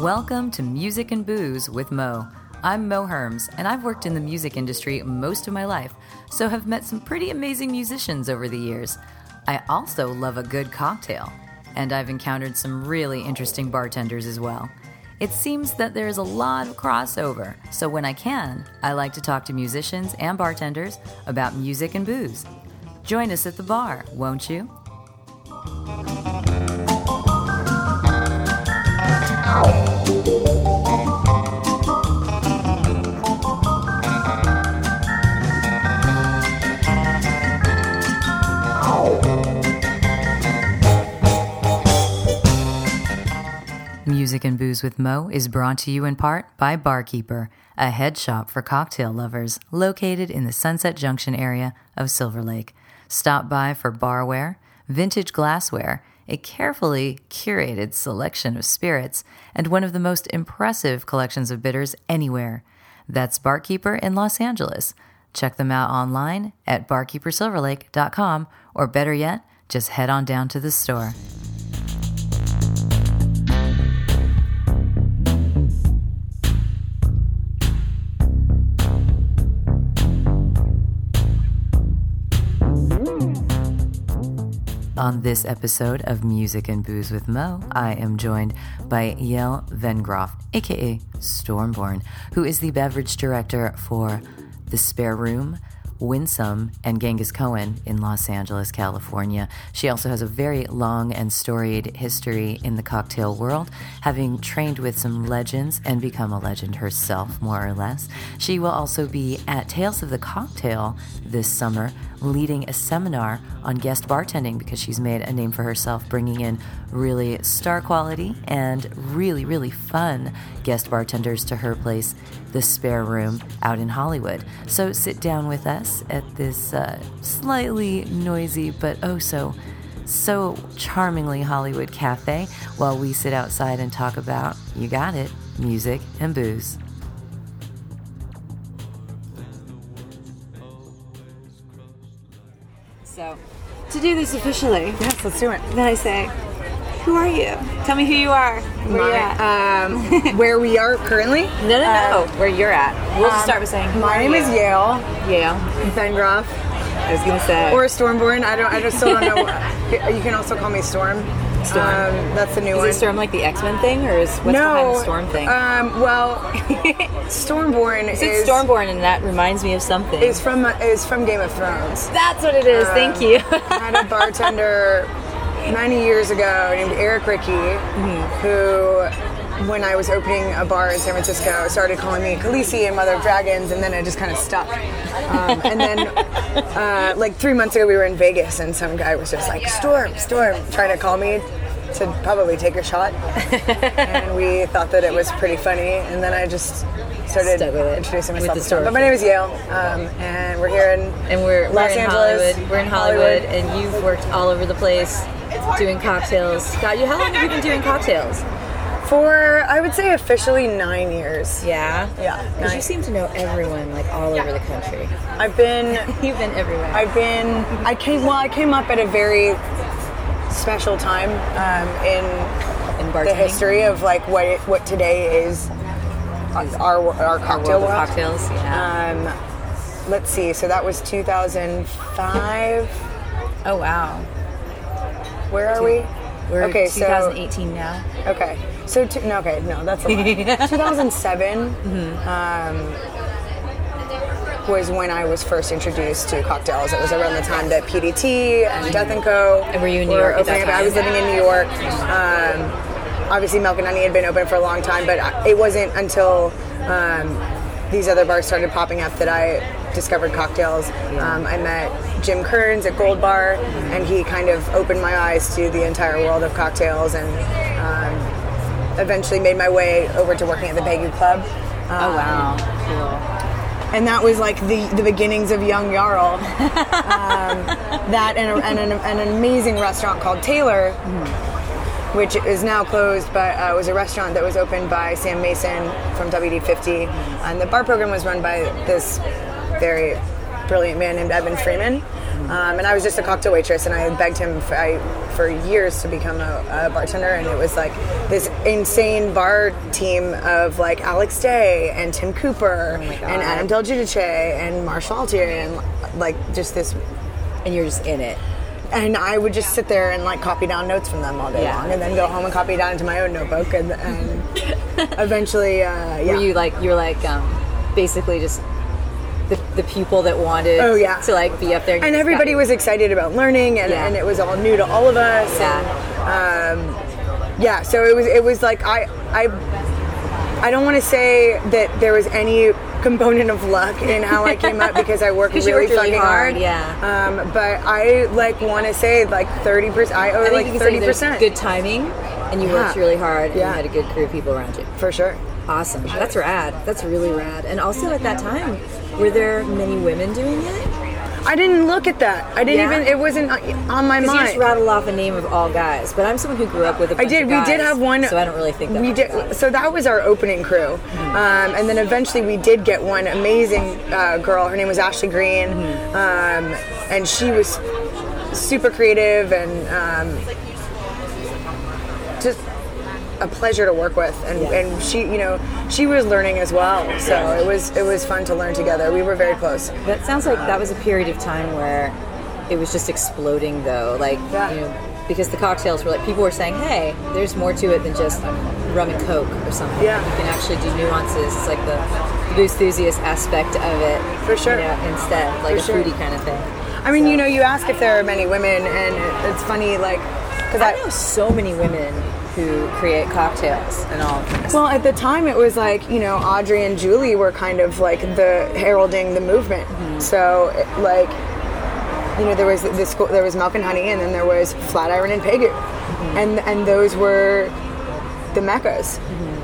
Welcome to Music and Booze with Mo. I'm Mo Herms, and I've worked in the music industry most of my life, so have met some pretty amazing musicians over the years. I also love a good cocktail, and I've encountered some really interesting bartenders as well. It seems that there's a lot of crossover, so when I can, I like to talk to musicians and bartenders about music and booze. Join us at the bar, won't you? Music and Booze with Mo is brought to you in part by Barkeeper, a head shop for cocktail lovers located in the Sunset Junction area of Silver Lake. Stop by for barware, vintage glassware, a carefully curated selection of spirits, and one of the most impressive collections of bitters anywhere. That's Barkeeper in Los Angeles. Check them out online at barkeepersilverlake.com, or better yet, just head on down to the store. On this episode of Music and Booze with Mo, I am joined by Yael Vengroff, aka Stormborn, who is the beverage director for The Spare Room, Winsome, and Genghis Cohen in Los Angeles, California. She also has a very long and storied history in the cocktail world, having trained with some legends and become a legend herself, more or less. She will also be at Tales of the Cocktail this summer, leading a seminar on guest bartending because she's made a name for herself, bringing in really star quality and really, really fun guest bartenders to her place, The Spare Room, out in Hollywood. So sit down with us at this slightly noisy but oh so charmingly Hollywood cafe while we sit outside and talk about, you got it, music and booze. So, to do this officially, yes, let's do it. then I say, who are you? Tell me who you are. Where you at? Where we are currently? No. Where you're at. We'll just start with saying, My name is Yael Yael Vengroff, I was going to say. or Stormborn. I just still don't know. You can also call me Storm. Storm. That's the new one. Is it Storm like the X-Men thing, or what's behind the Storm thing? Well, Stormborn is Stormborn, and that reminds me of something. Is from Game of Thrones. That's what it is. Thank you. I had a bartender many years ago named Eric Ricky, who, when I was opening a bar in San Francisco, started calling me Khaleesi and Mother of Dragons, and then it just kind of stuck. And then, like 3 months ago, we were in Vegas, and some guy was just like, Storm, trying to call me to probably take a shot. And we thought that it was pretty funny, and then I just started introducing myself to Storm. But my name is Yael, and we're here in Los Angeles. We're in Hollywood, and you've worked all over the place doing cocktails. God, how long have you been doing cocktails? For, I would say, officially 9 years. Yeah? Yeah. Because you seem to know everyone, like, all over the country. I've been... You've been everywhere. I came up at a very special time in the history of, like, what today is our cocktail world. Cocktails, yeah. Let's see, so that was 2005. Oh, wow. Where are we? We're okay, 2018 now. Okay. So, no, that's a lot. 2007 was when I was first introduced to cocktails. It was around the time that PDT and Death & Co. And were you in New York at that time? I was living in New York. Obviously, Milk and Honey had been open for a long time, but it wasn't until these other bars started popping up that I discovered cocktails. I met Jim Kearns at Gold Bar, and he kind of opened my eyes to the entire world of cocktails, and eventually made my way over to working at the Begu Club. Oh, wow. Cool. And that was like the beginnings of Young Jarl. That and an amazing restaurant called Taylor, which is now closed, but was a restaurant that was opened by Sam Mason from WD-50. And the bar program was run by this very brilliant man named Evan Freeman. And I was just a cocktail waitress, and I begged him for years to become a bartender, and it was like this insane bar team of like Alex Day and Tim Cooper and Adam Del Giudice and Marshall Altieri and like just this. And you're just in it. And I would just sit there and like copy down notes from them all day long, and then go home and copy it down into my own notebook, and eventually, Were you like basically just the people that wanted to like be up there, and everybody was excited about learning, and it was all new to all of us. So it was like I don't want to say that there was any component of luck in how I came up because I worked really fucking hard. But I like want to say like 30%. I owe like 30%. Good timing, and you worked really hard, and you had a good crew of people around you. For sure. Awesome. That's rad. That's really rad. And also at that time, were there many women doing it? I didn't look at that. I didn't even. It wasn't on my mind. You just rattle off a name of all guys, but I'm someone who grew up with a bunch of guys. We did have one. So I don't really think that. We did. So that was our opening crew, and then eventually we did get one amazing girl. Her name was Ashley Green, and she was super creative and just a pleasure to work with, and she was learning as well, so it was fun to learn together. We were very close. That sounds like that was a period of time where it was just exploding, though, like because the cocktails were like, people were saying, hey, there's more to it than just rum and coke or something. You can actually do nuances. It's like the booze enthusiast aspect of it, for sure, instead, like a fruity kind of thing. I mean, you ask if there are many women, and it's funny, like, because I know so many women who create cocktails and all. Well, at the time it was like, Audrey and Julie were kind of like the heralding the movement. So like, there was Milk and Honey, and then there was Flatiron and Pegu, and those were the meccas.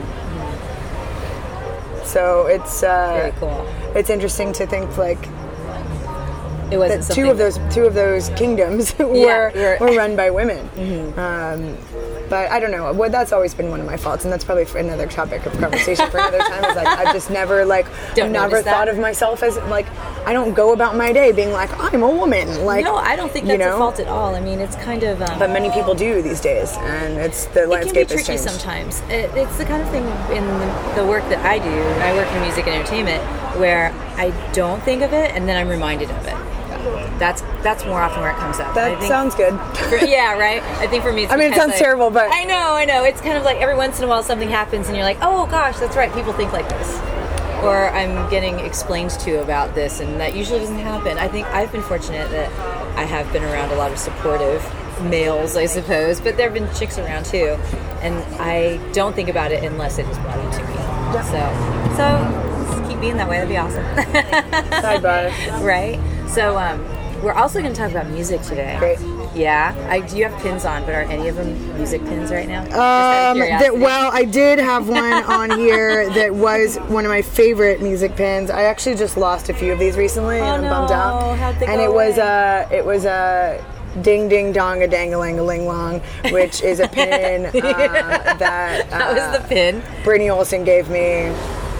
So it's very cool. It's interesting to think like it wasn't that two of those kingdoms were run by women. But I don't know. Well, that's always been one of my faults, and that's probably for another topic of conversation for another time. Is like I've just never thought of myself as like I don't go about my day being like I'm a woman. Like no, I don't think that's a fault at all. I mean, it's kind of. But many people do these days, and it's the landscape has changed. It can be tricky sometimes. It's the kind of thing in the work that I do. And I work in music and entertainment where I don't think of it, and then I'm reminded of it. That's more often where it comes up. That sounds good. Right? I think for me it's it sounds terrible, but... I know. It's kind of like every once in a while something happens and you're like, oh gosh, that's right, people think like this. Or I'm getting explained to about this, and that usually doesn't happen. I think I've been fortunate that I have been around a lot of supportive males, I suppose, but there have been chicks around too. And I don't think about it unless it is brought up to me. So just keep being that way, that'd be awesome. Sidebar. Right? So we're also going to talk about music today. Great. Yeah. Do you have pins on, but are any of them music pins right now? Well, I did have one on here that was one of my favorite music pins. I actually just lost a few of these recently, and I'm bummed out. How'd they go it was a ding ding dong a dang-a-lang a ling long, which is a pin that was the pin Brittany Olsen gave me.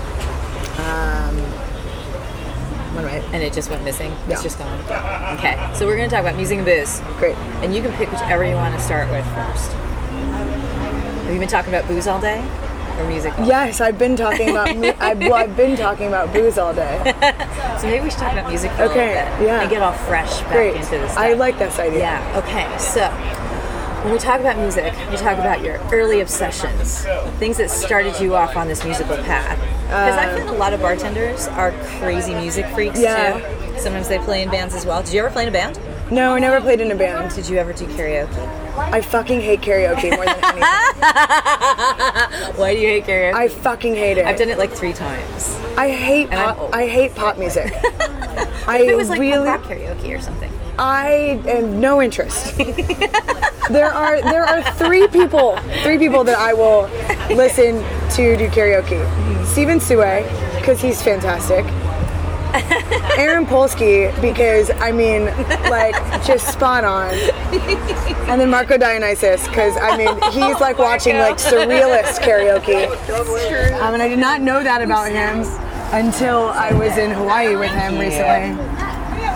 And it just went missing. It's just gone. Okay, so we're going to talk about music and booze. Great. And you can pick whichever you want to start with first. Have you been talking about booze all day, or music? Yes, I've been talking about. I've been talking about booze all day. So maybe we should talk about music for a little bit. And get all fresh back into this stuff. I like this idea. Yeah. Okay. So when we talk about music, we talk about your early obsessions, things that started you off on this musical path. Because I find a lot of bartenders are crazy music freaks too. Sometimes they play in bands as well. Did you ever play in a band? No, I never played in a band. Did you ever do karaoke? I fucking hate karaoke more than anything. Why do you hate karaoke? I fucking hate it. I've done it like 3 times. I hate pop music. If it was like punk rock karaoke or something. I have no interest. There are three people that I will listen to do karaoke. Steven Suey, because he's fantastic. Aaron Polsky, because I mean, like, just spot on. And then Marco Dionysus, because I mean, he's like watching like surrealist karaoke. And I did not know that about him until I was in Hawaii with him recently.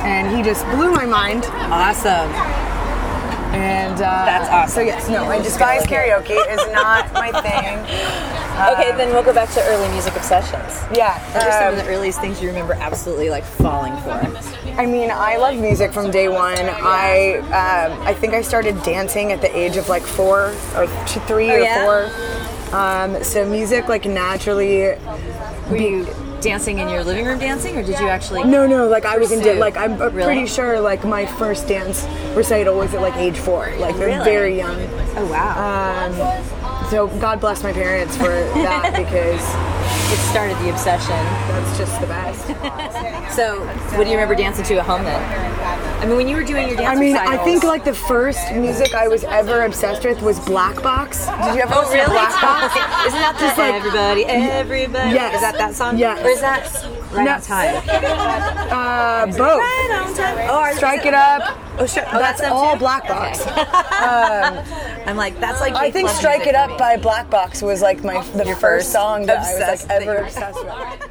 and he just blew my mind. Awesome. And That's awesome. So yes, no, I despise karaoke is not my thing. Okay, then we'll go back to early music obsessions. Yeah. What are some of the earliest things you remember absolutely like falling for? I mean, I love music from day one. I think I started dancing at the age of like 4 or 3 or 4. So music like naturally. Were you dancing in your living room dancing, or did you actually? No, like I was in pursue? like I'm Really? pretty sure like my first dance recital was at like age 4. Like Really? very young. Oh wow. So God bless my parents for that because It started the obsession. that's just the best. So, what do you remember dancing to at home then? I mean, when you were doing your dance I mean, recitals. I think like the first music I was ever obsessed with was Black Box. Did you ever Oh, listen to really? Black Box? Isn't that Just the like- everybody? Yes. Is that song? Yes. Or is that Right No. on Time? Both. Right on Time. Oh, Strike It Up. Oh, sure. Oh, That's them all too? Black Box. Okay. I'm like, that's like. I Jake think Club Strike music It for Up me. by Black Box was like the Your first first song that I was obsessed like thing. ever obsessed with.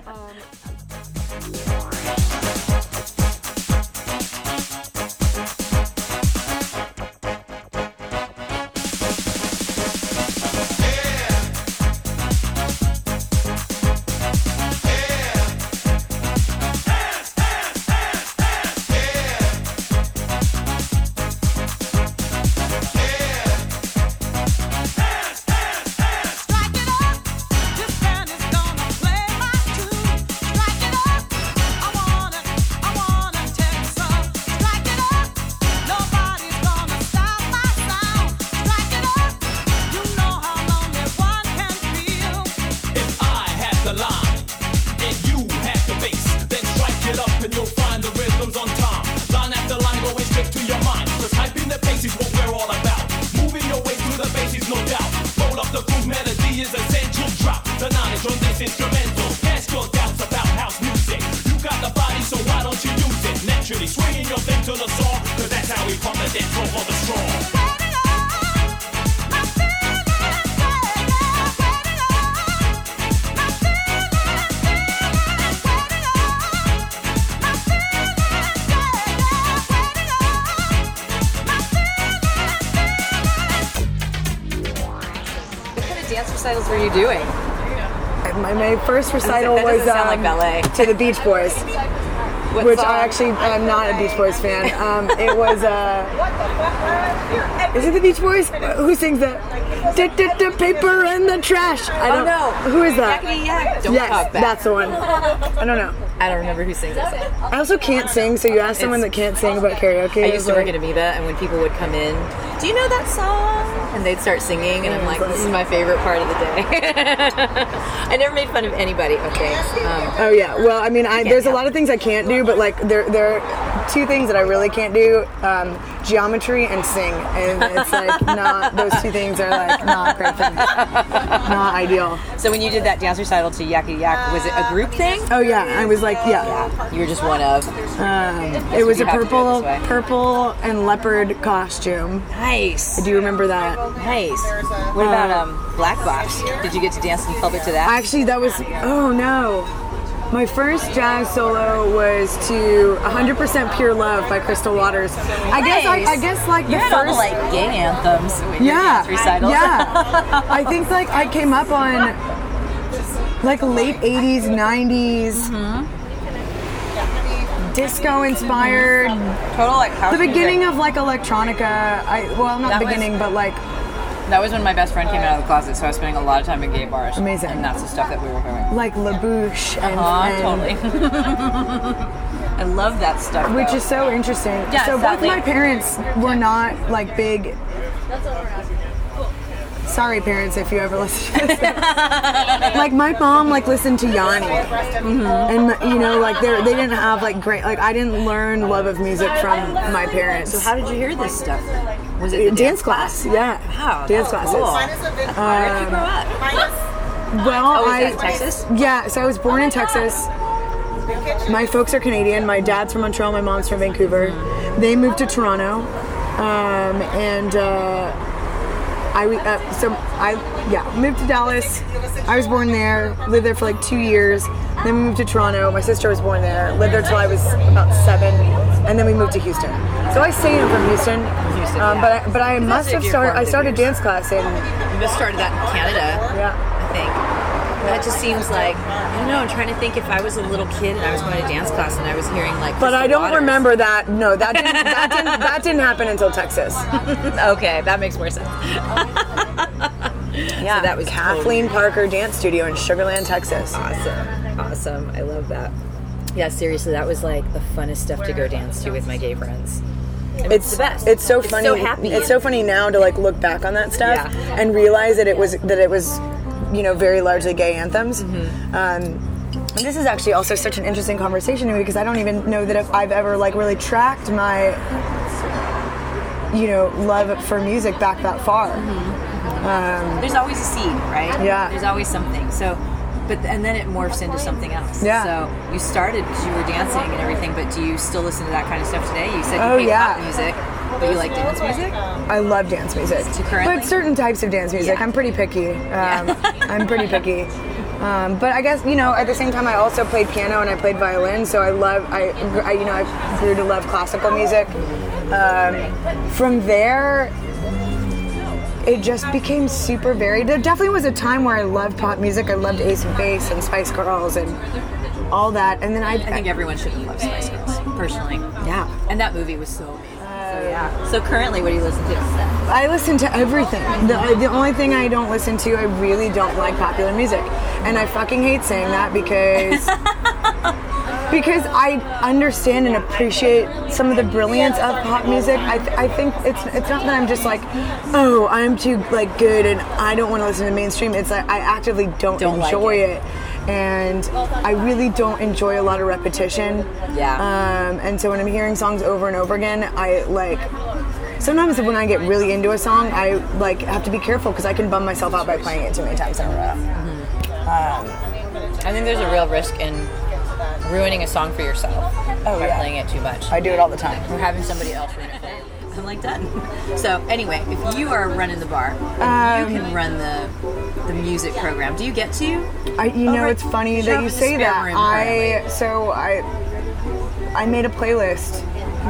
Dance recitals were you doing? My first recital That doesn't was sound like ballet. to the Beach Boys, What which song? I actually am not a Beach Boys fan. It was is it the Beach Boys? Who sings that? Paper and the trash. I don't know. Who is that? Yakety yak. Don't Yes, talk back. that's the one. I don't know. I don't remember who sings that song. I also can't sing, so you ask someone that can't sing about karaoke. I it's used to work like- at Amoeba, and when people would come in, do you know that song? And they'd start singing, and I'm like, this is my favorite part of the day. I never made fun of anybody. Okay. Oh yeah. Well, I mean, there's a lot of things I can't do, but like there are 2 things that I really can't do: geometry and sing. And it's like not those 2 things are like not great for me. Not ideal. So when you did that dance recital to Yakety Yak, was it a group thing? Oh yeah. I was like yeah. You were just one of. It was you a have to do it this way. purple and leopard costume. Nice. Do you remember that? Nice. What about Black Box? Did you get to dance in public to that? Actually, that was oh no. My first jazz solo was to 100% Pure Love by Crystal Waters. I guess like the you had first all the like gang anthems. With your yeah, dance recitals. yeah. I think like I came up on like late 80s, 90s, disco inspired. Total like house The music. beginning of like electronica. Not That the was- beginning, but like That was when my best friend came out of the closet, so I was spending a lot of time in gay bars. Amazing. And that's the stuff that we were doing. like La Bouche and, Totally. I love that stuff. which though. is so interesting. Yeah, so both sadly. my parents were not like big. Sorry, parents, if you ever listen to this. Like my mom, like listened to Yanni, and you know, like they didn't have like great. Like I didn't learn love of music from my parents. So how did you hear this stuff? Was it the dance class? Yeah, Wow, dance that's classes. cool. Where did you grow up? Well, Was that in Texas? Yeah, so I was born in Texas. My folks are Canadian. My dad's from Montreal. My mom's from Vancouver. They moved to Toronto, and moved to Dallas. I was born there, lived there for like 2 years. Then we moved to Toronto. My sister was born there, lived there till I was about 7, and then we moved to Houston. So I say I'm from Houston, but I must have started. I started dance class in. You must have started that in Canada. Yeah, I think. That just seems like, I don't know, I'm trying to think if I was a little kid and I was going to dance class and I was hearing like but I don't Waters. remember that. No, that didn't happen until Texas. Okay, that makes more sense. Yeah, so that was Kathleen Parker Dance Studio in Sugar Land, Texas. Awesome. I love that. Yeah, seriously, that was like the funnest stuff to go dance to with my gay friends. It's the best. It's so funny. So happy. It's so funny now to like look back on that stuff and realize that it was very largely gay anthems. And this is actually also such an interesting conversation to me because I don't even know that if I've ever like really tracked my love for music back that far. There's always a seed, right? Yeah. There's always something. So, and then it morphs into something else. Yeah. So you started because you were dancing and everything, but do you still listen to that kind of stuff today? You said you hate pop music, but you like dance music? I love dance music. But certain types of dance music. I'm pretty picky. I'm pretty picky. But I guess, at the same time I also played piano and I played violin, so I grew to love classical music. From there, it just became super varied. There definitely was a time where I loved pop music. I loved Ace of Base and Spice Girls and all that. And then I think everyone should have loved Spice Girls, personally. Yeah. And that movie was so amazing. So currently, what do you listen to? I listen to everything. The only thing I don't listen to, I really don't like popular music. And I fucking hate saying that because I understand and appreciate some of the brilliance of pop music. I think it's not that I'm just like, oh, I'm too like good and I don't want to listen to mainstream. It's like I actively don't enjoy it. And I really don't enjoy a lot of repetition. Yeah. And so when I'm hearing songs over and over again, I like. Sometimes when I get really into a song, I like have to be careful because I can bum myself out by playing it too many times in a row. I think there's a real risk in ruining a song for yourself by playing it too much. I do it all the time. Or having somebody else ruin it for you. I'm like done. So anyway, if you are running the bar, and you can run the music program. Do you get to? It's funny that you say that. I made a playlist.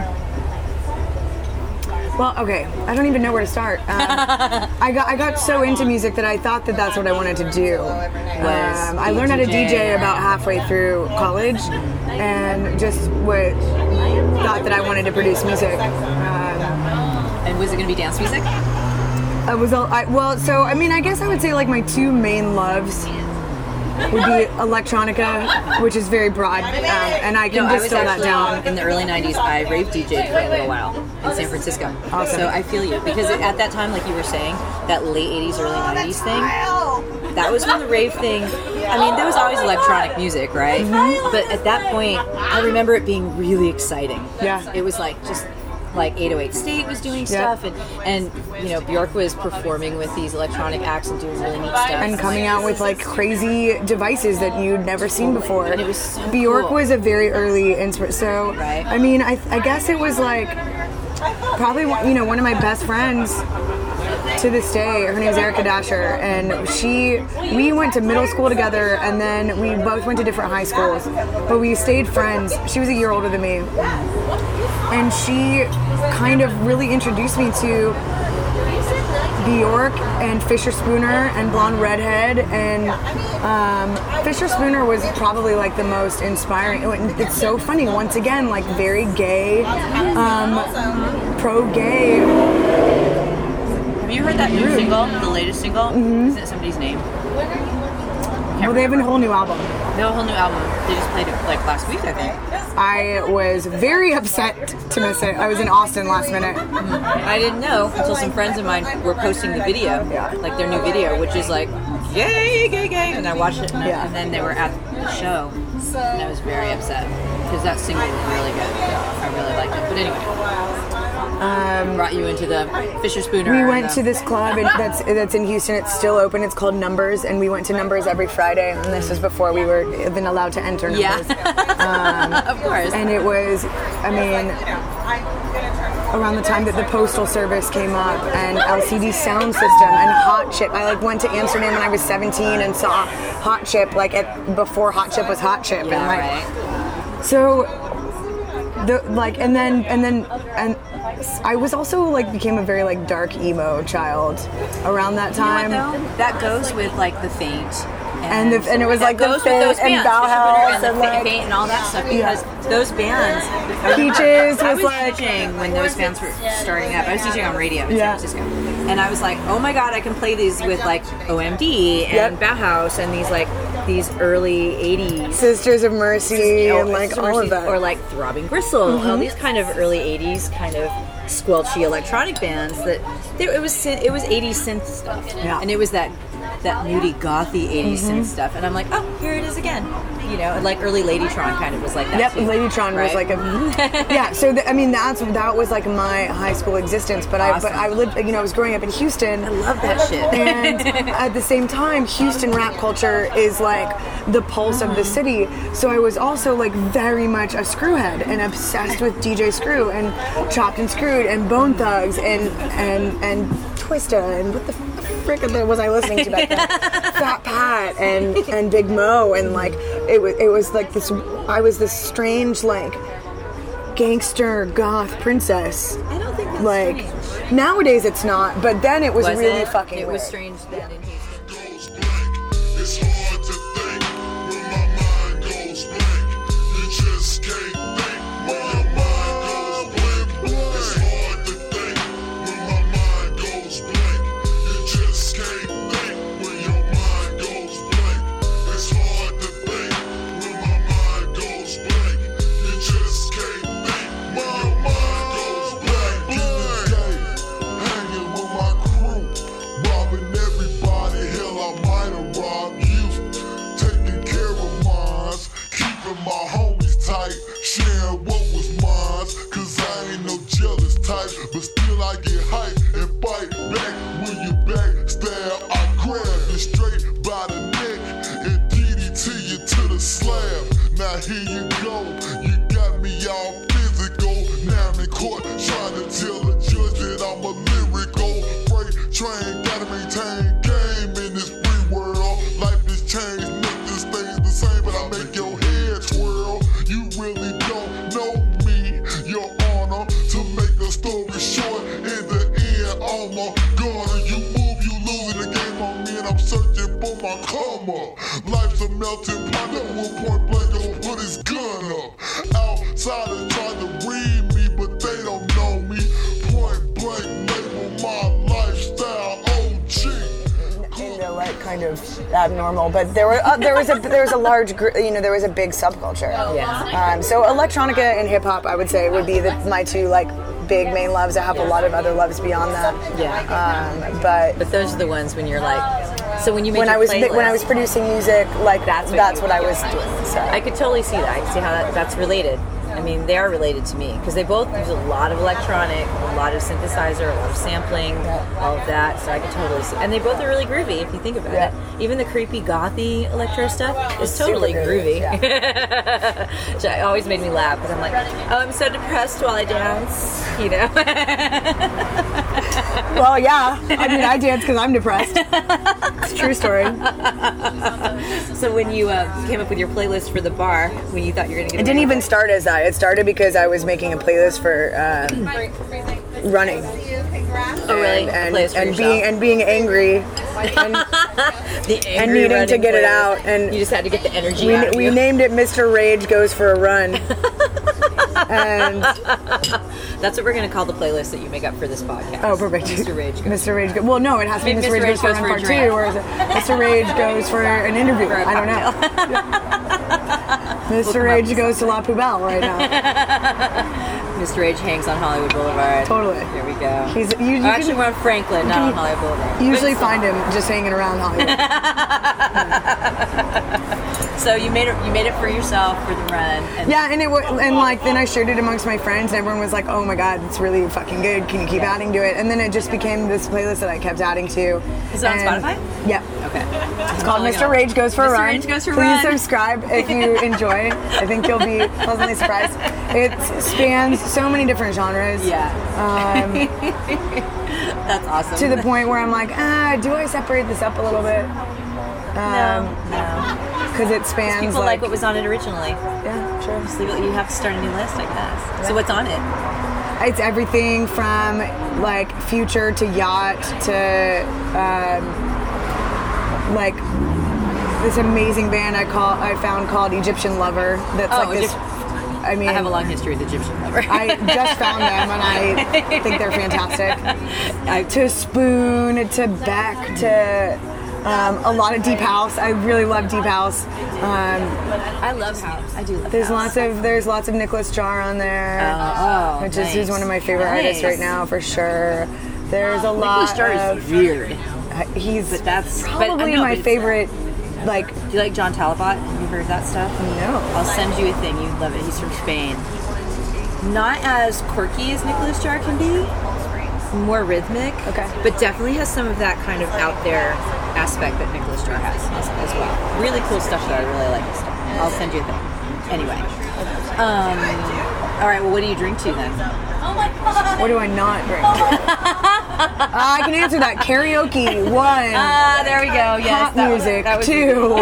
Well, okay, I don't even know where to start. I got so into music that I thought that that's what I wanted to do. I learned how to DJ about halfway through college, and just thought that I wanted to produce music. And was it going to be dance music? I guess I would say like my two main loves would be electronica, which is very broad, and I can distill that down. In the early 90s, I rave DJ'd for a little while in San Francisco. Awesome. So I feel you, because at that time, like you were saying, that late 80s, early 90s thing, that was when the rave thing, there was always electronic music, right? Mm-hmm. But at that point, I remember it being really exciting. Yeah. It was like just like 808 State was doing stuff, and Bjork was performing with these electronic acts and doing really neat stuff, and coming out with like crazy devices that you'd never seen before. And it was so Bjork cool. was a very early so right. I guess it was like probably one of my best friends to this day. Her name's Erica Dasher, and we went to middle school together, and then we both went to different high schools, but we stayed friends. She was a year older than me, and she kind of really introduced me to Bjork and Fisher Spooner and Blonde Redhead, and Fisher Spooner was probably like the most inspiring. It's so funny, once again, like very gay, pro-gay. Have you heard that new single, the latest single? Mm-hmm. Isn't it somebody's name? Well, they have a whole new album. They have a whole new album. They just played it like last week, I think. I was very upset to miss it. I was in Austin last minute. I didn't know until some friends of mine were posting the video, like their new video, which is like, yay, gay, gay. And I watched it, and then they were at the show, and I was very upset because that single was really good. I really liked it. But anyway. Brought you into the Fisher Spooner. We went to this club that's in Houston. It's still open. It's called Numbers, and we went to Numbers every Friday. And this was before we were even allowed to enter Numbers. Yeah, of course. And it was, around the time that the Postal Service came up and LCD Sound System and Hot Chip. I like went to Amsterdam when I was 17 and saw Hot Chip before Hot Chip was Hot Chip. Yeah, and so and I was also like became a very like dark emo child around that time. You know what, though? That goes with like the Faint. And it was like the goes Faint with those and bands, Bauhaus and like Faint and all that stuff, because those bands. Peaches I was like DJing when those bands were starting up. I was DJing on radio in Yeah. San Francisco, and I was like, oh my god, I can play these with like OMD and Bauhaus and these early '80s Sisters of Mercy and like all of that, or like Throbbing Gristle, all these kind of early '80s kind of squelchy electronic bands that it was 80s synth stuff, and it was that moody gothy 80s synth stuff, and I'm like, oh, here it is again, you know, and like early Ladytron kind of was like that. Yep, too, Ladytron was like a So that was like my high school existence. But I lived, you know, I was growing up in Houston. I love that shit. And at the same time, Houston rap culture is like the pulse of the city. So I was also like very much a screwhead and obsessed with DJ Screw and Chopped and Screwed and Bone Thugs and Twista and what the frick was I listening to back then? Fat Pat and Big Mo, and like it was like this. I was this strange like gangster goth princess. I don't think that's like strange. Nowadays it's not, but then it was really fucking It weird. was strange then in Houston. It's hard to think when my mind goes blank. You just can't think when your mind goes blank. It's hard to think when my mind goes blank. You just can't think when your mind goes blank. It's hard to think when my mind goes blank. You just can't think when your mind goes blank. In the day, hanging with my crew, robbing everybody. Hell, I might have robbed you. Taking care of mines, keeping my homies tight, sharing what was mine. Cause I ain't no jealous type, but still I get hype and fight back. When you backstab, I grab you straight by the neck and DDT you to the slab. Now here you go, you got me all physical. Now I'm in court trying to tell the judge that I'm a lyrical freight train. Gotta maintain game in this free world. Life has changed, nothing stays the same, but I make your head twirl. You really don't know me, your honor. To make a story short, in the end, all my gonna. You move, you losing the game on me, and I'm searching for my karma. Life's a melting pot, that one point blank gon' put his gun up. Outsiders try to read me, but they don't know me. Point blank label my lifestyle OG. You know, like kind of abnormal, but there was a large there was a big subculture. Yeah. So electronica and hip hop, I would say, would be my two like big main loves. I have a lot of other loves beyond that. Yeah. But those are the ones when you're like, so when you make when your I was producing music, like That's that's what what you I were was doing. doing. So I could totally see that. I can see how that's related. I mean, they are related to me because they both use a lot of electronic, a lot of synthesizer, a lot of sampling, all of that. So I could totally see. And they both are really groovy if you think about it. Even the creepy gothy electro stuff is totally super groovy. Yeah. Which always made me laugh because I'm like, oh, I'm so depressed while I dance, you know? Well, yeah. I mean, I dance because I'm depressed. It's a true story. So when you came up with your playlist for the bar, when you thought you were going to get It didn't even start as that. It started because I was making a playlist for running. Oh, really? And Playlist for yourself. being angry and, The and angry needing to running get it playlist. out. And You just had to get the energy out of we you. named it Mr. Rage Goes for a Run. And That's what we're going to call the playlist that you make up for this podcast. oh, perfect. Mr. Rage Goes. Mr. Rage Goes. Well, no, it has to be Maybe Mr. Rage Goes for a Run Part 2, drink. or is it Mr. Rage Goes for an interview? For a I don't know. Mr. Rage goes to La Poubelle right now. Mr. Rage hangs on Hollywood Boulevard. Totally. Here we go. You Actually, can we're on Franklin, not on Hollywood Boulevard. usually find him just hanging around Hollywood. So you made it for yourself for the run. And Yeah, and like then I shared it amongst my friends, and everyone was like, "Oh my god, it's really fucking good. Can you keep adding to it?" And then it just became this playlist that I kept adding to. Is it on And- Spotify? Yeah. Okay. It's called Mr. Rage Goes for a Mr. Run. Rage Goes for a Please Run. subscribe if you enjoy. I think you'll be pleasantly surprised. It spans so many different genres. Yeah. That's awesome. To the point where I'm like, do I separate this up a little bit? No. Because it spans People like what was on it originally. Yeah, sure. Just leave it, you have to start a new list, I guess. So what's on it? It's everything from like Future to Yacht to like this amazing band I found called Egyptian Lover. That's like this. I mean, I have a long history with Egyptian Lover. I just found them and I think they're fantastic. To Spoon, to Beck, to a lot of Deep House. I really love Deep House. I love house. I do love There's house. lots of Nicholas Jar on there, Oh, which is who's one of my favorite artists right now for sure. There's a lot Nicholas Jar of is weird. He's But that's probably my favorite. Like, do you like John Talabat? Have you heard that stuff? no. I'll send you a thing. You'd love it. He's from Spain. Not as quirky as Nicholas Jar can be. More rhythmic. Okay. But definitely has some of that kind of out there aspect that Nicholas Jar has as well. Really cool stuff though. I really like his stuff. I'll send you a thing. Anyway. All right. Well, what do you drink to then? What do I not drink? I can answer that. Karaoke, 1. There we go. Yes. Pop music, that was 2.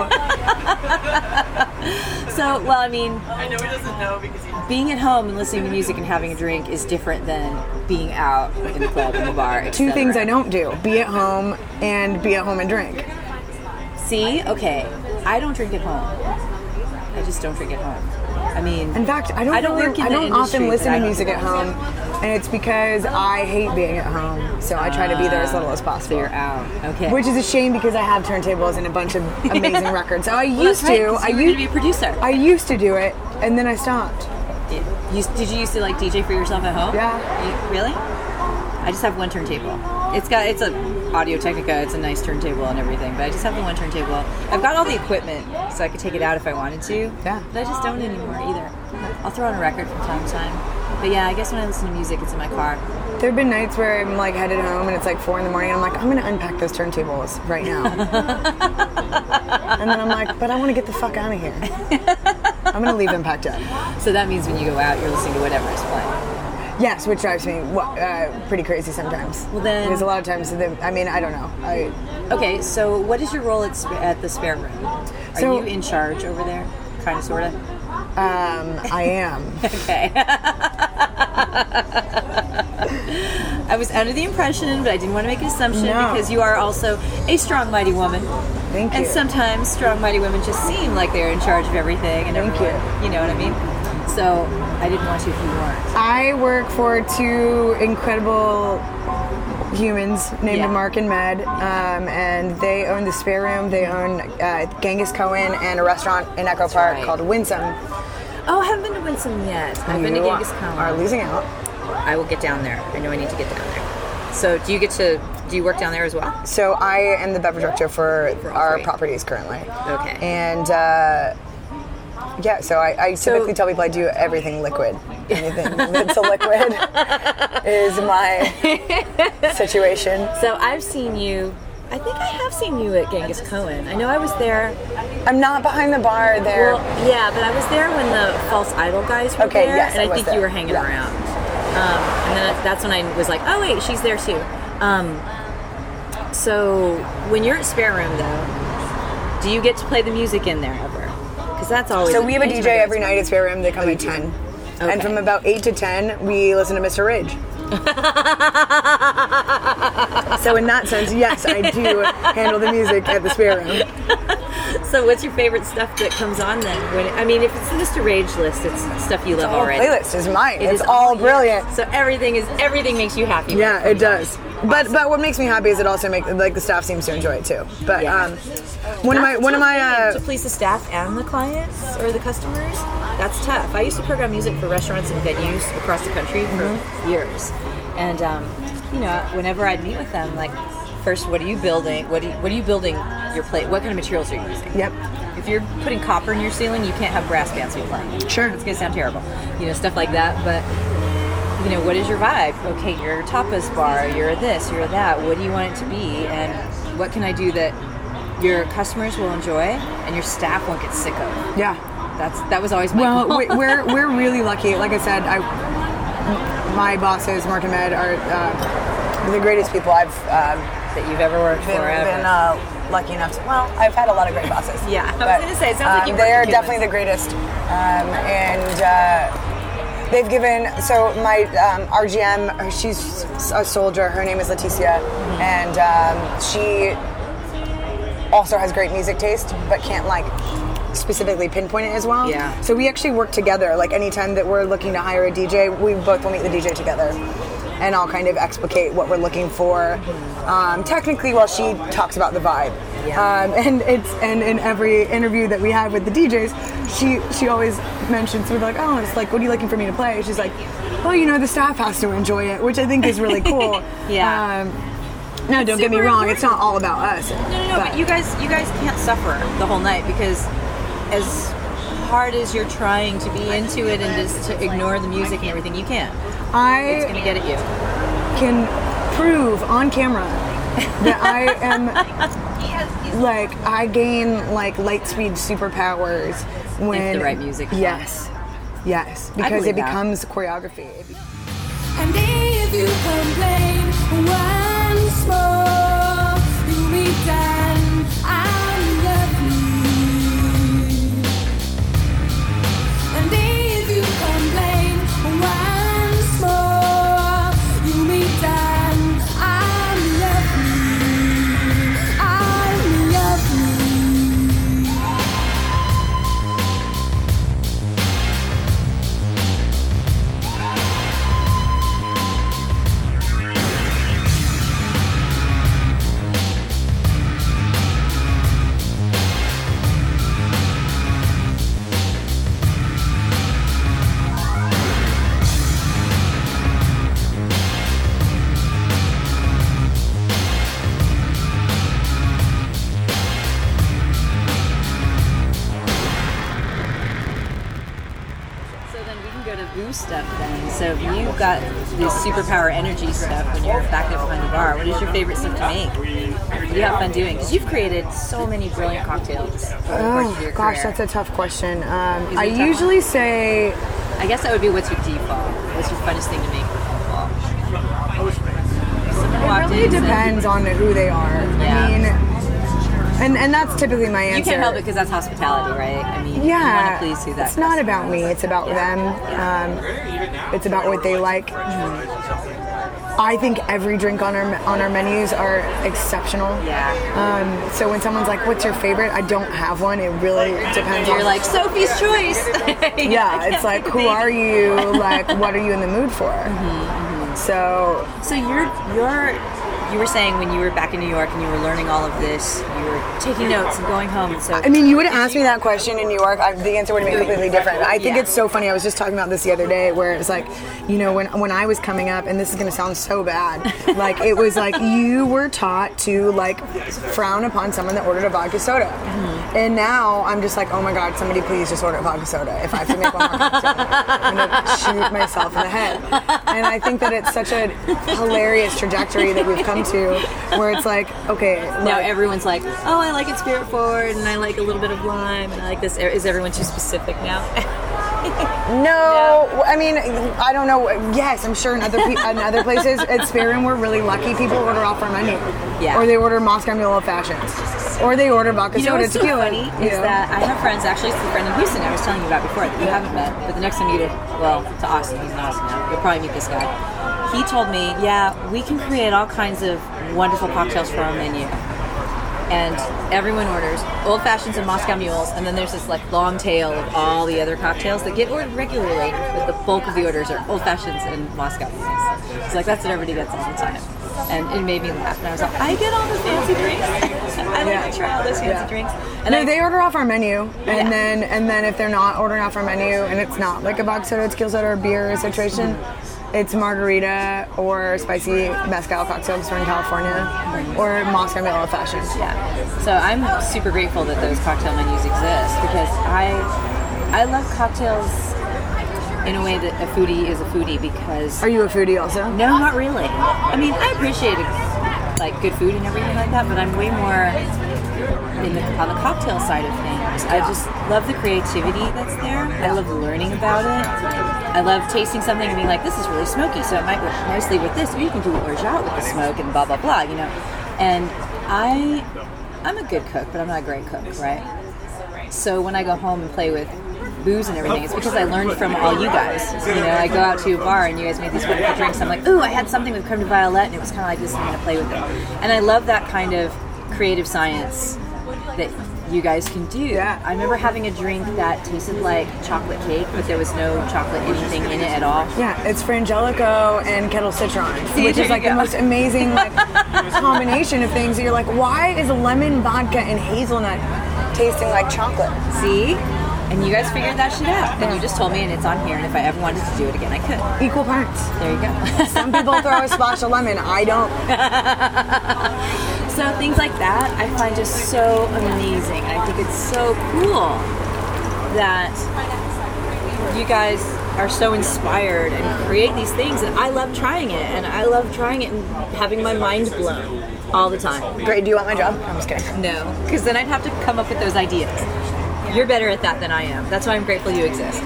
So, well, I mean, being at home and listening to music and having a drink is different than being out in the club, in the bar, 2 etc. things I don't do: be at home and drink. See? Okay. I don't drink at home. I just don't drink at home. I mean, In fact, I don't work in the often industry, listen but I to don't music at home, and it's because I hate being at home, so I try to be there as little as So possible. you're out. Okay. Which is a shame because I have turntables and a bunch of amazing records. So I Well, used that's right, to. 'cause you were going to be a producer. I used to do it, and then I stopped. Did you used to like DJ for yourself at home? Yeah. Really? I just have one turntable. It's a Audio Technica. It's a nice turntable and everything, but I just have the one turntable. I've got all the equipment, so I could take it out if I wanted to. Yeah. But I just don't anymore either. I'll throw on a record from time to time. But yeah, I guess when I listen to music, it's in my car. There have been nights where I'm like headed home and it's like 4 in the morning and I'm like, I'm gonna unpack those turntables right now. And then I'm like, but I want to get the fuck out of here. I'm gonna leave them packed up. So that means when you go out, you're listening to whatever is playing. Yes, which drives me pretty crazy sometimes. Well, then- because a lot of times, I mean, I don't know. Okay, so what is your role at the spare room? Are So- you in charge over there? Kind of, sort of? I am. Okay. I was under the impression, but I didn't want to make an assumption No. because you are also a strong, mighty woman. Thank you. And sometimes strong, mighty women just seem like they're in charge of everything and Thank everyone. You know what I mean? So I didn't want you if you weren't. I work for 2 incredible humans named Yeah. Mark and Med, and they own the Spare Room. They own Genghis Cohen and a restaurant in Echo Park right. called Winsome. Oh, I haven't been to Winsome yet. I've been to You Genghis Khan. are losing out. I will get down there. I know I need to get down there. So do you work down there as well? So I am the beverage director for all our 3. properties currently. Okay. And yeah, so I typically tell people I do everything liquid. Anything that's a liquid is my situation. So I've seen you. I think I have seen you at Genghis Cohen. I know I was there. I'm not behind the bar there. Well, yeah, but I was there when the False Idol guys were Okay, there, yes, and I I was think there. you were hanging Yeah. around. And then that's when I was like, oh wait, she's there too. So when you're at Spare Room, though, do you get to play the music in there ever? Because that's always. So we have a intimate. DJ every night at Spare Room. They come at 10. Okay. And from about 8 to 10, we listen to Mr. Ridge. So in that sense, yes, I do handle the music at the Spare Room. So what's your favorite stuff that comes on then? I mean, if it's the Mr. Rage list, it's stuff you love The whole already. playlist is mine. It It's is all yours. brilliant. So everything makes you happy. when Yeah, it comes on. does. But what makes me happy is it also makes like the staff seems to enjoy it too. But Yeah. one of That's my tough to please the staff and the clients or the customers. That's tough. I used to program music for restaurants and venues across the country for years, and whenever I'd meet with them, like, first, what are you building? What are you building your plate? What kind of materials are you using? Yep. If you're putting copper in your ceiling, you can't have brass bands you're playing. Sure. It's gonna sound terrible, stuff like that. But what is your vibe? Okay, you're a tapas bar. You're this. You're that. What do you want it to be? And what can I do that your customers will enjoy and your staff won't get sick of? Yeah. That was always my Well, goal. we're really lucky. Like I said, my bosses, Mark and Med, are the greatest people I've that you've ever worked for ever. been lucky enough to. Well, I've had a lot of great bosses. Yeah, I was but, gonna say, it sounds like you've they worked are with definitely the greatest, and they've given. So my RGM, she's a soldier. Her name is Leticia, and she also has great music taste, but can't like specifically pinpoint it as well. Yeah. So we actually work together. Like anytime that we're looking to hire a DJ, we both will meet the DJ together, and I'll kind of explicate what we're looking for. Technically, while she talks about the vibe. Yeah. And in every interview that we have with the DJs, she always mentions, we're like, oh, it's like, what are you looking for me to play? She's like, well, you know, the staff has to enjoy it, which I think is really cool. Yeah. No, don't get me super wrong. It's not all about us. No, but you guys can't suffer the whole night, because as hard as you're trying to be into it and just to ignore the music and everything, you can't. It's I gonna get at you. can prove on camera that I am like, I gain like light speed superpowers when If the right music is on. Yes, because believe it that. becomes choreography. And if you complain once more, you'll be done. I love you. And if you complain once more, you'll be done. I love you. I love So then we can go to boo stuff then. So if you've got this superpower energy stuff when you're back up behind the bar, what is your favorite stuff to make? What do you have fun doing? Because you've created so many brilliant cocktails over the course of your Gosh, career. that's a tough question. it I a tough usually say I guess that would be what's your default? What's your funnest thing to make for people? Someone it walked really in and said- depends on who they are. Yeah. I mean, and that's typically my answer. You can't help it because that's hospitality, right? I mean, you Yeah, want to please who that it's not customer about me. is. It's about them. It's about what they like. I think every drink on our menus are exceptional. Yeah. So when someone's like, "What's your favorite?" I don't have one. It really depends. You're on, like Sophie's Choice. yeah. It's like, who are you? Like, what are you in the mood for? So So you were saying when you were back in New York and you were learning all of this, you were taking notes and going home. And so I mean, you would have asked me that question in New York, the answer would have been completely different. I think Yeah. it's so funny. I was just talking about this the other day, where it's like, you know, when I was coming up, and this is going to sound so bad, like it was like you were taught to like frown upon someone that ordered a vodka soda, and now I'm just like, oh my god, somebody please just order a vodka soda. If I have to make one more soda, I'm gonna shoot myself in the head. And I think that it's such a hilarious trajectory that we've come to, where it's like, okay, now like, everyone's like, oh, I like it spirit forward, and I like a little bit of lime, and I like this. Is everyone too specific now? No, I mean, I don't know. Yes, I'm sure in other places at Spearman we're really lucky. People order off our menu, Yeah. or they order Moscow Mule Old Fashions, or they order vodka You know soda what's so tequila. funny you is know? that I have friends, actually it's the friend in Houston I was telling you about before that you haven't met, but the next time you go, well, to Austin, he's in Austin now, you'll probably meet this guy. He told me, yeah, we can create all kinds of wonderful cocktails for our menu. And everyone orders old fashions and Moscow mules, and then there's this like long tail of all the other cocktails that get ordered regularly, but the bulk of the orders are old fashions and Moscow mules. It's like that's what everybody gets all the time. And it made me laugh, and I was like, I get all the fancy drinks. I like to try all those fancy drinks. And No, they order off our menu, and Yeah. then if they're not ordering off our menu, and it's not like a vodka soda, tequila soda, or beer situation, it's margarita or spicy mezcal cocktail because we're in California, or Moscow Mule Old Fashioned. Yeah. So I'm super grateful that those cocktail menus exist because I love cocktails in a way that a foodie is a foodie because Are you a foodie also? no, not really. I mean, I appreciate like good food and everything like that, but I'm way more on the cocktail side of things. I just love the creativity that's there. I love learning about it. I love tasting something and being like, this is really smoky, so it might work nicely with this. Or you can do orgeat with the smoke and blah, blah, blah, you know. And I'm a good cook, but I'm not a great cook, right? So when I go home and play with booze and everything, it's because I learned from all you guys. You know, I go out to a bar and you guys made these wonderful drinks. I'm like, ooh, I had something with creme de violette, and it was kind of like this, and I'm going to play with it. And I love that kind of creative science that you guys can do. Yeah. I remember having a drink that tasted like chocolate cake, but there was no chocolate anything in it at all. Yeah, it's Frangelico and Kettle Citron, See, which there is like you the go. most amazing like combination of things that you're like, why is lemon vodka and hazelnut tasting like chocolate? See? And you guys figured that shit out. And you just told me, and it's on here, and if I ever wanted to do it again, I could. Equal parts. There you go. Some people throw a splash of lemon. I don't. So things like that I find just so amazing. I think it's so cool that you guys are so inspired and create these things, and I love trying it, and having my mind blown all the time. Great. Do you want my job? I'm just kidding. No, because then I'd have to come up with those ideas. You're better at that than I am. That's why I'm grateful you exist.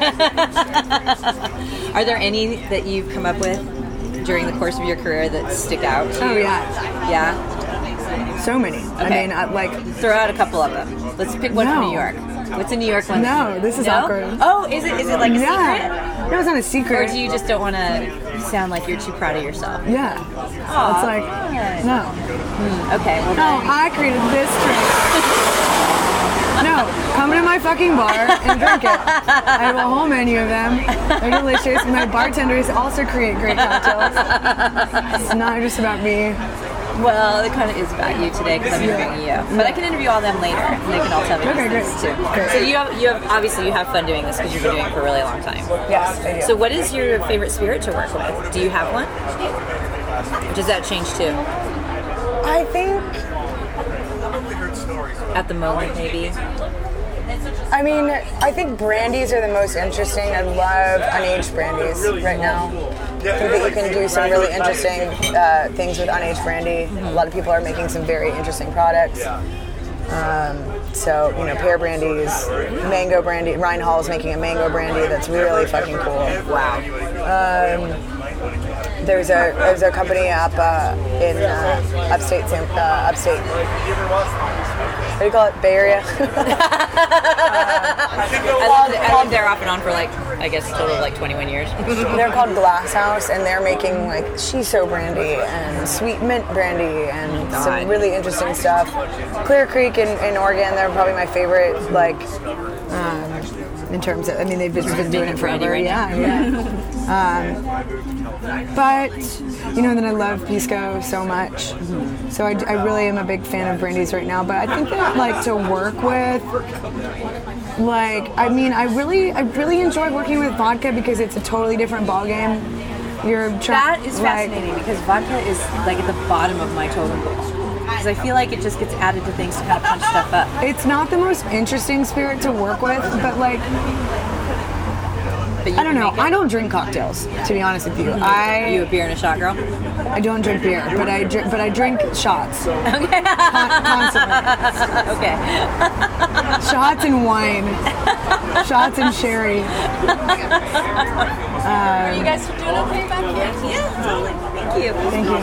Are there any that you've come up with during the course of your career that stick out to you? Oh, yeah. Yeah? So many. Okay. I mean, like. Throw out a couple of them. Let's pick one from No. New York. What's a New York one? No, this is No? awkward. Oh, is it like a secret? Yeah. No, it's not a secret. Or do you just don't want to sound like you're too proud of yourself? Yeah. Aw, It's like, man. no. Okay, well No, then. I created this drink. No, come to my fucking bar and drink it. I have a whole menu of them. They're delicious. My bartenders also create great cocktails. It's not just about me. Well, it kind of is about you today because I'm interviewing you. But I can interview all them later, and they can all tell me Okay, these great. things too. Great. So you have obviously you have fun doing this because you've been doing it for a really long time. Yes, I do. So what is your favorite spirit to work with? Do you have one? Or does that change too? I think, At the moment, maybe. I mean, I think brandies are the most interesting. I love unaged brandies right now. I think that you can do some really interesting things with unaged brandy. A lot of people are making some very interesting products. So, you know, pear brandies, mango brandy. Ryan Hall is making a mango brandy that's really fucking cool. Wow. There's a company up in upstate. What do you call it? Bay Area. I lived there off and on for like, I guess, a total of like 21 years. They're called Glass House, and they're making like shiso brandy and sweet mint brandy and some really interesting stuff. Clear Creek in Oregon, they're probably my favorite. Like, in terms of, I mean, they've just been doing it brandy forever. right now. Yeah. But you know, then I love Pisco so much. So I really am a big fan of brandies right now. But I think that like to work with. Like, I mean, I really enjoy working with vodka because it's a totally different ballgame. That is fascinating because vodka is like at the bottom of my totem pole. Because I feel like it just gets added to things to kind of punch stuff up. It's not the most interesting spirit to work with, but like, But you I don't can know. make it. I don't drink cocktails, to be honest with you. Are you a beer and a shot girl? I don't drink beer, but I drink shots. Okay. Constantly. Okay. Shots and wine. Shots and sherry. Are you guys doing okay back here? Yeah, totally. Thank you.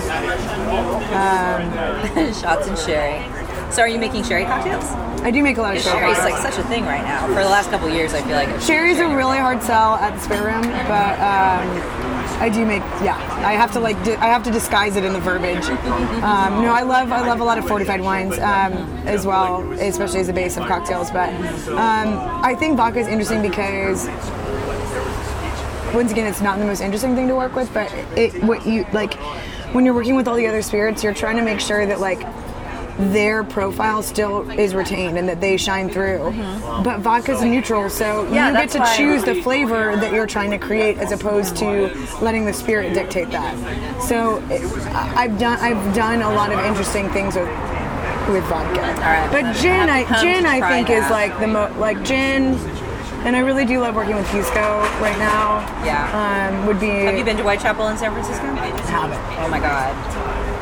Thank you. Shots and sherry. So are you making sherry cocktails? I do make a lot of sherry. Sherry's like such a thing right now. For the last couple of years, I feel like it's Sherry's a really hard sell at the spare room, but I do make. Yeah, I have to I have to disguise it in the verbiage. No, I love a lot of fortified wines as well, especially as a base of cocktails. But I think vodka is interesting because. Once again, it's not the most interesting thing to work with, but when you're working with all the other spirits, you're trying to make sure that like their profile still is retained and that they shine through. But vodka's neutral, so you get to choose the flavor that you're trying to create as opposed to letting the spirit dictate that. So I've done a lot of interesting things with vodka. All right. But gin, I think is that. like the gin. And I really do love working with Pisco right now. Yeah. Would be. Have you been to Whitechapel in San Francisco? Haven't. Oh my God.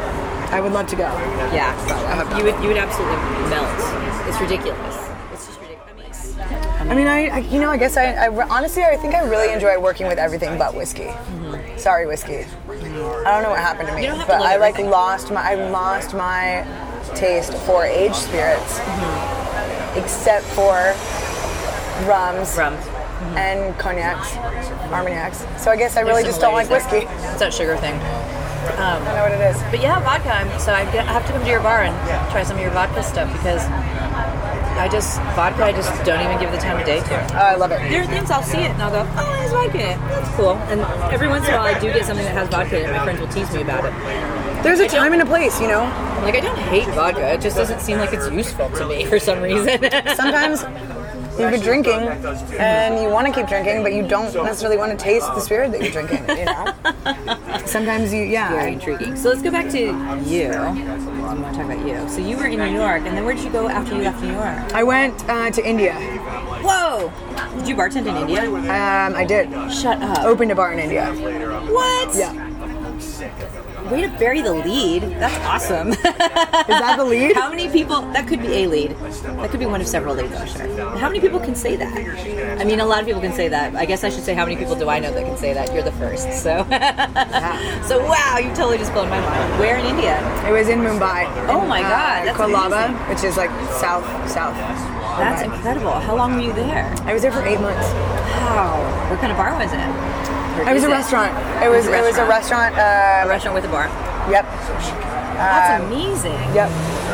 I would love to go. Yeah, you would absolutely melt. It's ridiculous. It's just ridiculous. I mean, I guess I honestly, I think I really enjoy working with everything but whiskey. Sorry, whiskey. I don't know what happened to me, You don't have but to love I everything. I lost my taste for aged spirits, except for rums and cognacs, armagnacs. So I guess I really just don't like whiskey. It's that sugar thing. I know what it is. But yeah, vodka. So I have to come to your bar and try some of your vodka stuff because I just don't even give the time of day to. Oh, I love it. There are things I'll see it and I'll go, oh, there's vodka in it. That's cool. And every once in a while I do get something that has vodka in it. My friends will tease me about it. There's a time and a place, you know. Like, I don't hate vodka. It just doesn't seem like it's useful to me for some reason. Sometimes you've been drinking and you want to keep drinking, but you don't necessarily want to taste the spirit that you're drinking, you know? Sometimes you, Very intriguing. So let's go back to you. I want to talk about you. So you were in New York, and then where did you go after you left New York? I went to India. Whoa! Did you bartend in India? I did. Shut up. Opened a bar in India. What? Yeah. Way to bury the lead. That's awesome. Is that the lead? How many people? That could be a lead. That could be one of several leads, I'm sure. How many people can say that? I mean, a lot of people can say that. I guess I should say how many people do I know that can say that? You're the first. So, so wow, you totally just blown my mind. Where in India? It was in Mumbai. Oh my God, that's Kolaba, amazing. which is like south. That's Mumbai. incredible. How long were you there? I was there for 8 months. Wow. What kind of bar was it? Or It was is a restaurant. It was a restaurant. A restaurant with a bar. Yep. That's amazing. Yep.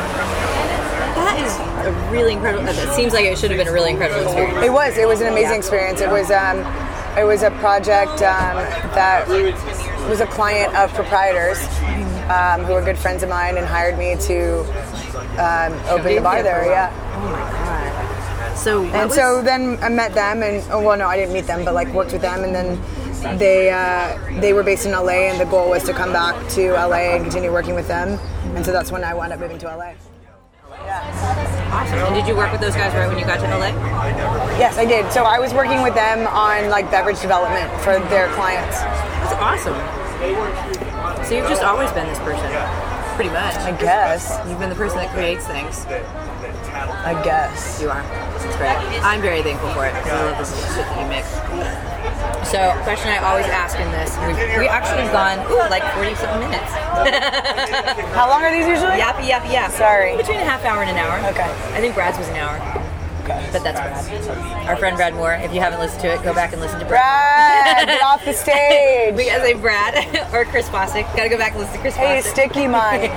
That is a really incredible. It seems like it should have been a really incredible experience. It was. It was an amazing experience. It was a project that was a client of proprietors who were good friends of mine and hired me to open the bar there. Yeah. Oh my god. So So then I met them, and I didn't meet them, but like worked with them, and then they were based in LA, and the goal was to come back to LA and continue working with them, and so that's when I wound up moving to LA. awesome. And did you work with those guys right when you got to LA? Yes, I did. So I was working with them on like beverage development for their clients. That's awesome. So you've just always been this person, pretty much. I guess. You've been the person that creates things. I guess. You are. It's great. I'm very thankful for it. I love this shit that you make. So, question I always ask in this, we actually have gone like 40-something minutes. How long are these usually? Yappy. Sorry. Between a half hour and an hour. Okay. I think Brad's was an hour. But that's Brad. Our friend Brad Moore. If you haven't listened to it, go back and listen to Brad, get off the stage. We gotta say Brad or Chris Bosick. Gotta go back and listen to Chris Hey, Bosick. sticky mind.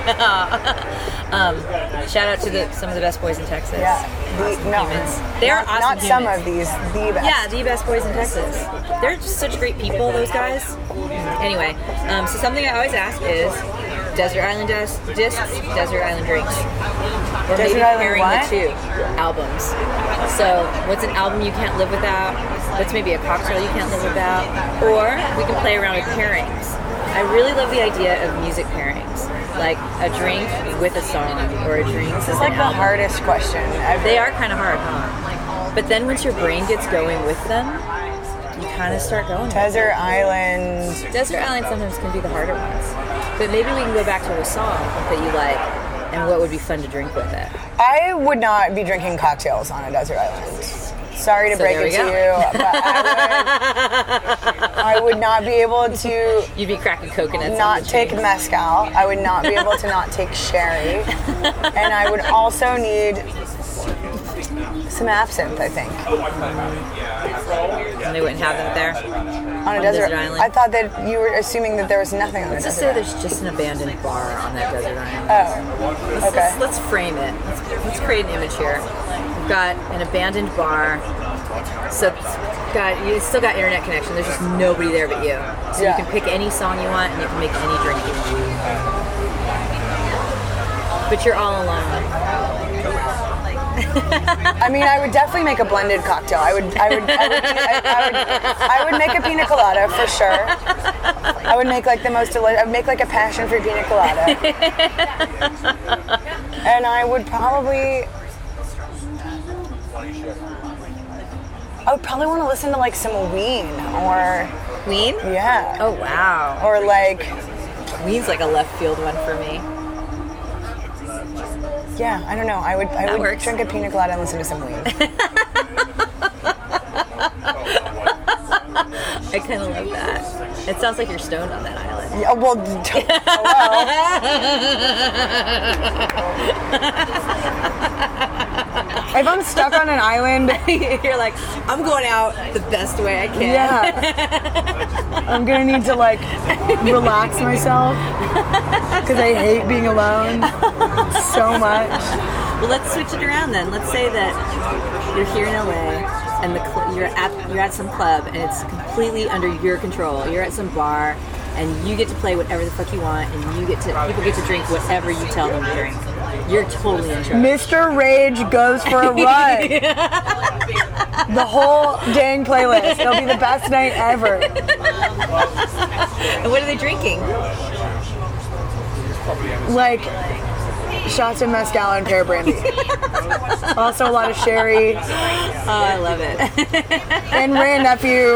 Shout out to some of the best boys in Texas. Yeah. Humans. They are awesome Not some humans. of these, the best. Yeah, the best boys in Texas. They're just such great people, those guys. Anyway, so something I always ask is Desert Island discs, Desert Island drinks. Or Desert maybe Island pairing what? the two albums. So, what's an album you can't live without? What's maybe a cocktail you can't live without? Or we can play around with pairings. I really love the idea of music pairings. Like a drink with a song or a drink. This is like the hardest question ever. They are kind of hard, huh? But then once your brain gets going with them, you kind of start going. Desert Island. Desert Island sometimes can be the harder ones. But maybe we can go back to a song that you like and what would be fun to drink with it. I would not be drinking cocktails on a desert island. Sorry to So break there it we to go. you, but I would not be able to You'd be cracking coconuts. not on the take tree. mezcal. I would not be able to not take sherry. And I would also need some absinthe, I think. And they wouldn't have that there. On a desert desert island? I thought that you were assuming that there was nothing on a Let's just desert say island. there's just an abandoned bar on that desert island. Oh, okay. Let's frame it. Let's create an image here. We've got an abandoned bar. So you still got internet connection. There's just nobody there but you. So Yeah. you can pick any song you want and you can make any drink you want. But you're all alone. I mean, I would definitely make a blended cocktail. I would make a pina colada for sure. I would make like the most delicious. I would make like a passion fruit pina colada. And I would probably want to listen to like some Ween or Ween? yeah, Oh wow. or like Ween's like a left field one for me. Yeah, I don't know. I would works. drink a pina colada and listen to some Ween. I kind of love that. It sounds like you're stoned on that island. Yeah, well, hello. If I'm stuck on an island, You're like, I'm going out the best way I can. yeah, I'm gonna need to like relax myself because I hate being alone so much. Well, let's switch it around then. Let's say that you're here in LA and you're at some club and it's completely under your control. You're at some bar and you get to play whatever the fuck you want, and people get to drink whatever you tell them to drink. You're totally in charge. Mr. Rage goes for a run. The whole dang playlist. It'll be the best night ever. And what are they drinking? Like shots of mezcal and pear brandy. Also a lot of sherry. Oh, I love it. And Rand Nephew.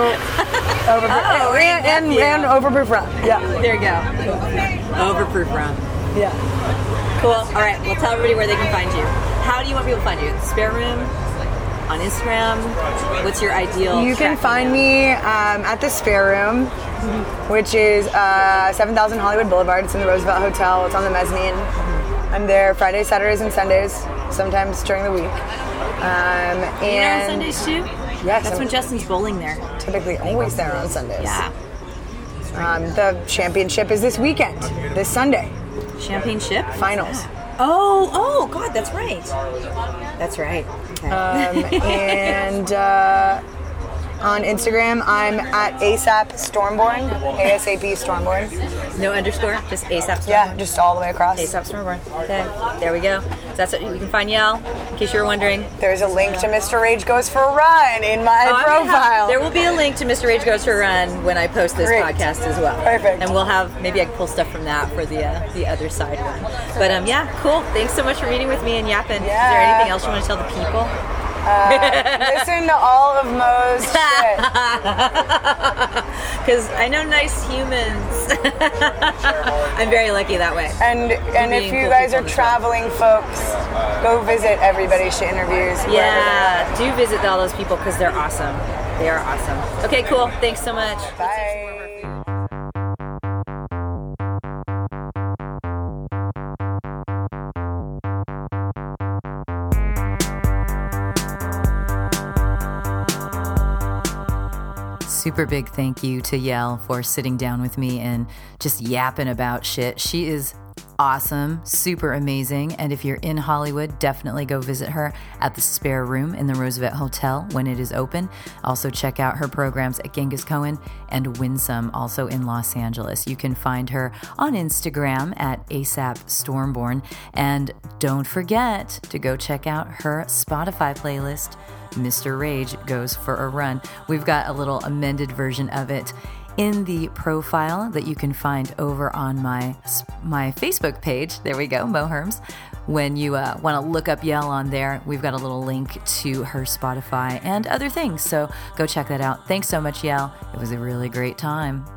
And overproof rum. Yeah. There you go. Overproof rum. Yeah. Cool. All right. Well, tell everybody where they can find you. How do you want people to find you? Spare Room? On Instagram? What's your ideal? You can find me at the Spare Room, which is 7000 Hollywood Boulevard. It's in the Roosevelt Hotel. It's on the mezzanine. I'm there Fridays, Saturdays, and Sundays, sometimes during the week. You're there on Sundays too? Yes. That's when Justin's bowling there. Typically always there on Sundays. Yeah. The championship is this weekend, this Sunday. Champagne Ship? Finals. Oh, God, that's right. That's right. Okay. And on Instagram, I'm at ASAP Stormborn, ASAP Stormborn. No underscore, just ASAP Stormborn. Yeah, just all the way across. ASAP Stormborn. Okay, there we go. So that's what you can find Yell, in case you were wondering. There's a link to Mr. Rage Goes for a Run in my profile. There will be a link to Mr. Rage Goes for a Run when I post this Great. podcast as well. Perfect. And we'll have, maybe I can pull stuff from that for the other side one. But yeah, cool. Thanks so much for meeting with me and yapping. Yeah. Is there anything else you want to tell the people? Listen to all of Mo's shit. Because I know nice humans. I'm very lucky that way. And if you guys are traveling folks, go visit everybody she interviews. Yeah, do visit all those people because they're awesome. They are awesome. Okay, cool. Thanks so much. Bye. Super big thank you to Yell for sitting down with me and just yapping about shit. She is awesome, super amazing. And if you're in Hollywood, definitely go visit her at the Spare Room in the Roosevelt Hotel when it is open. Also check out her programs at Genghis Cohen and Winsome, also in Los Angeles. You can find her on Instagram at ASAP Stormborn. And don't forget to go check out her Spotify playlist, Mr. Rage Goes for a Run. We've got a little amended version of it in the profile that you can find over on my Facebook page. There we go, Mo Herms. When you want to look up Yell on there, we've got a little link to her Spotify and other things. So go check that out. Thanks so much, Yell. It was a really great time.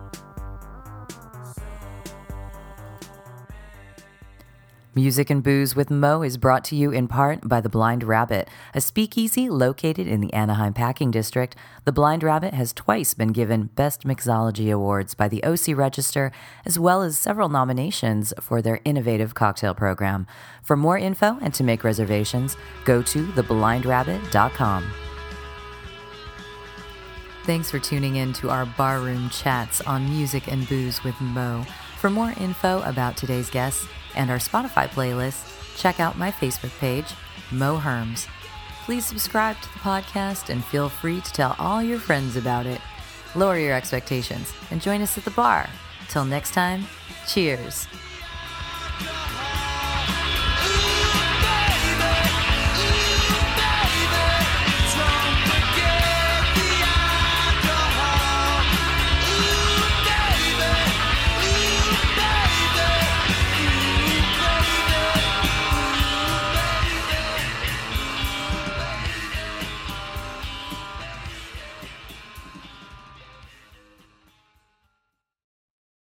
Music and Booze with Mo is brought to you in part by The Blind Rabbit, a speakeasy located in the Anaheim Packing District. The Blind Rabbit has twice been given Best Mixology Awards by the OC Register, as well as several nominations for their innovative cocktail program. For more info and to make reservations, go to theblindrabbit.com. Thanks for tuning in to our barroom chats on Music and Booze with Mo. For more info about today's guests and our Spotify playlist, check out my Facebook page, Mo Herms. Please subscribe to the podcast and feel free to tell all your friends about it. Lower your expectations and join us at the bar. Till next time, cheers.